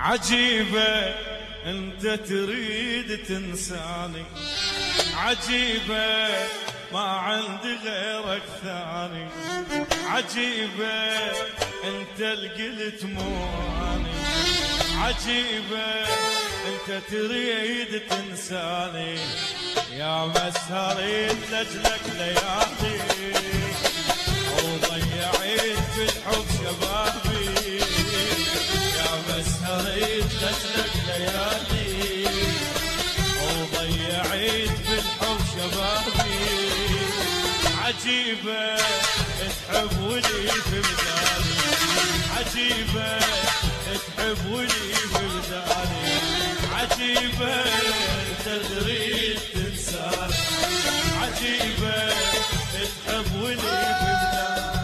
عجيبة انت تريد تنساني، عجيبة ما عندي غيرك ثاني، عجيبة انت القلت مواني، عجيبة انت تريد تنساني، يا مسهريت لجلك ليالي وضيعت في الحب شبابي، يا مسهريت لجلك ليالي وضيعت في الحب شبابي، عجيبة تحب ولي في بدالي، عجيبة تحب ولي في بدالي، عجيبة انت تريد تنساني، عجيبة تحب ولي في بدالي.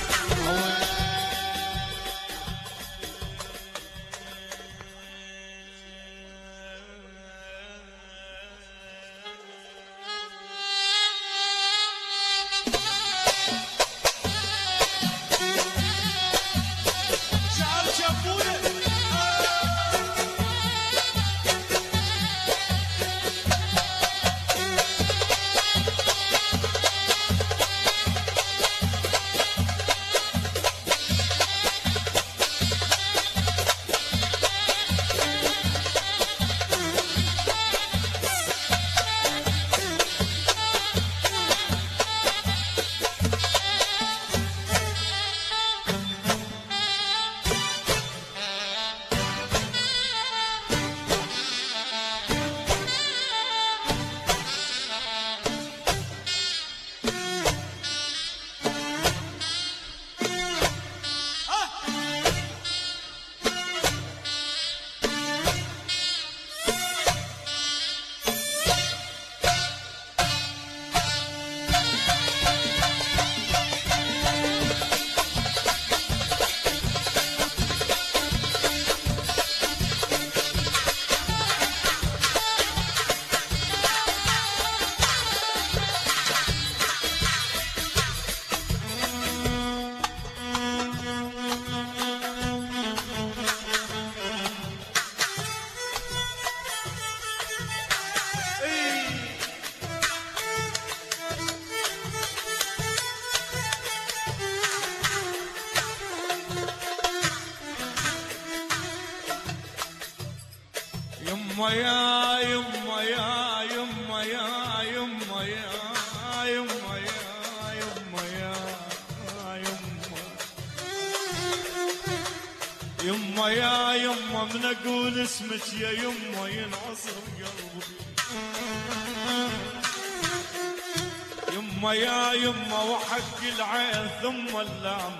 يما يا يما يا يما يا يما يا يما يا يما يا يما يما يا يما من اقول اسمك يا يما ينعصر قلبي، يما يا يما وحق العين ثم اللام،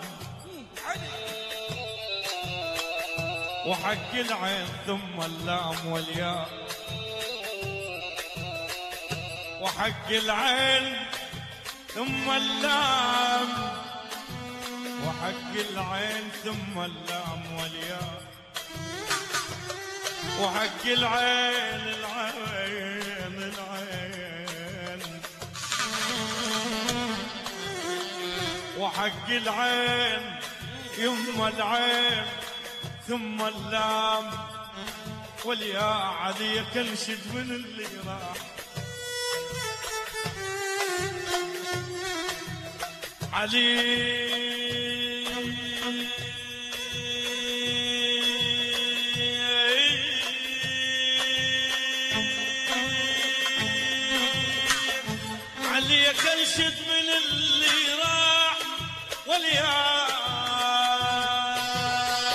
وحق العين ثم اللام والياء، وحق العين ثم اللام، وحق العين ثم اللام والياء، وحق العين العين العين، وحق العين يما العين ثم اللام والياء، عليك انشد من اللي راح، علي عليك انشد من اللي راح والياء،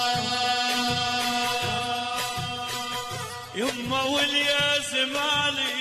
يما واليا زمالي